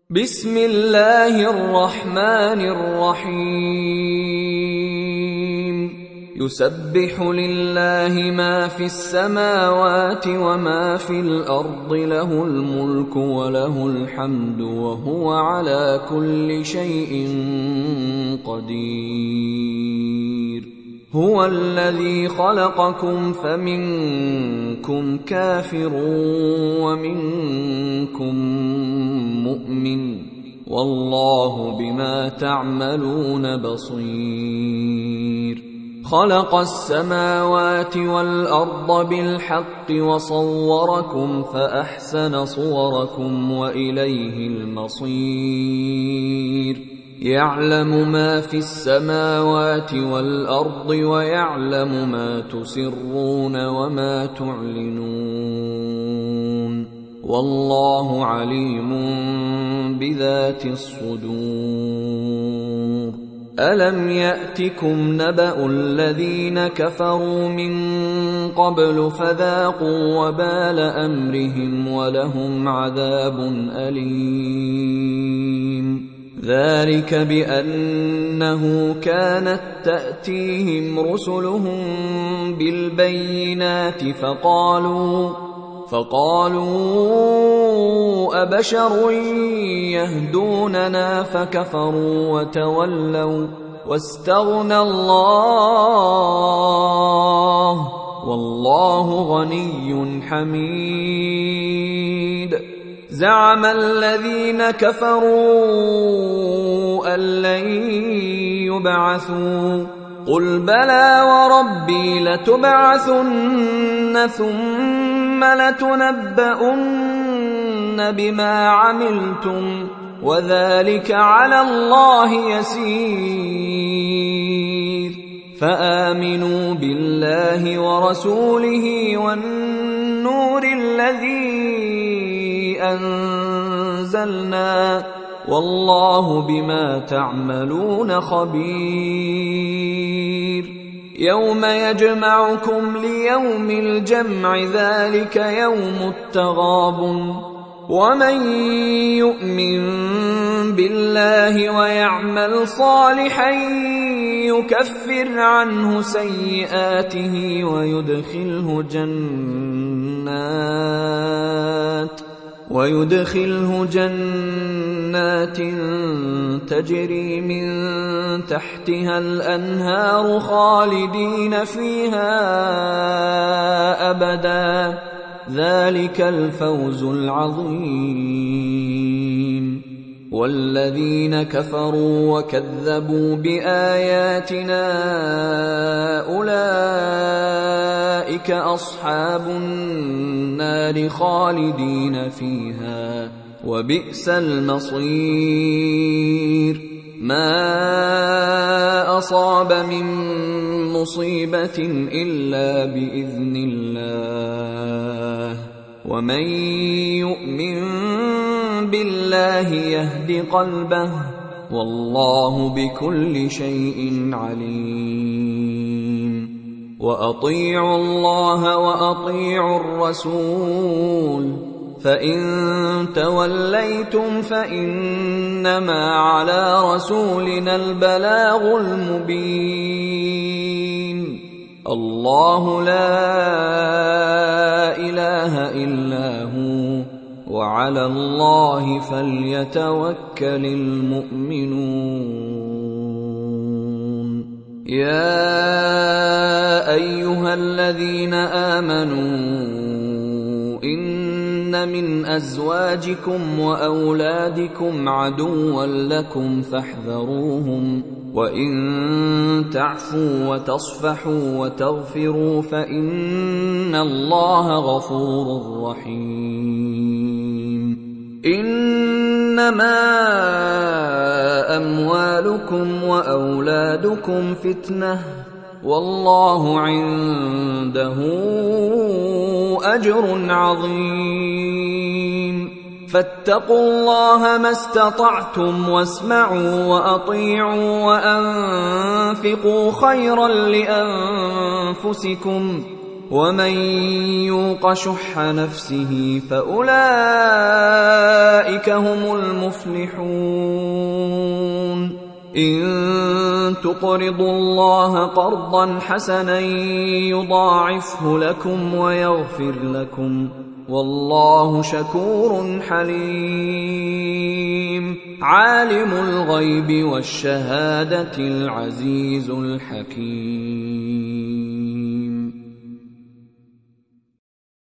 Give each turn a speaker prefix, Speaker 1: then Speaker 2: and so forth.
Speaker 1: بسم الله الرحمن الرحيم يسبح لله ما في السماوات وما في الأرض له الملك وله الحمد وهو على كل شيء قدير هو الذي خلقكم فمنكم كافر ومنكم مؤمن والله بما تعملون بصير خلق السماوات والأرض بالحق وصوركم فأحسن صوركم وإليه المصير يعلم ما في السماوات والأرض ويعلم ما تسرون وما تعلنون والله عليم بذات الصدور ألم يأتكم نبأ الذين كفروا من قبل فذاقوا وبال أمرهم ولهم عذاب أليم ذلك بأنه كانت تأتيهم رسلهم بالبينات فقالوا أبشر يهدوننا فكفروا وتولوا واستغنى الله والله غني حميد زعم الذين كفروا أن لن يبعثوا قل بلى وربي لتبعثن ثم لتنبؤن بما عملتم وذلك على الله يسير فآمنوا بالله ورسوله والنور الذي أنزلنا والله بما تعملون خبير يوم يجمعكم ليوم الجمع ذلك يوم التغابن ومن يؤمن بالله ويعمل صالحا يكفر عنه سيئاته ويدخله جنات تجري من تحتها الأنهار خالدين فيها أبدا ذلك الفوز العظيم والذين كفروا وكذبوا بآياتنا أولئك أصحاب النار خالدين فيها وبئس المصير ما أصاب من مصيبة إلا بإذن الله ومن يؤمن بالله يهد قلبه والله بكل شيء عليم وأطيعوا الله وأطيعوا الرسول فإن توليتم فإنما على رسولنا البلاغ المبين الله لا إله إلا هو وعلى الله فليتوكل المؤمنون يا أيها الذين آمنوا إن من أزواجكم وأولادكم عدوا لكم فاحذروهم وإن تعفوا وتصفحوا وتغفروا فإن الله غفور رحيم إنما أموالكم وأولادكم فتنة والله عنده أجر عظيم فاتقوا الله ما استطعتم واسمعوا وأطيعوا وأنفقوا خيرا لأنفسكم ومن يوق شح نفسه فأولئك هم المفلحون إن تقرضوا الله قرضا حسنا يضاعفه لكم ويغفر لكم والله شكور حليم عالم الغيب والشهادة العزيز الحكيم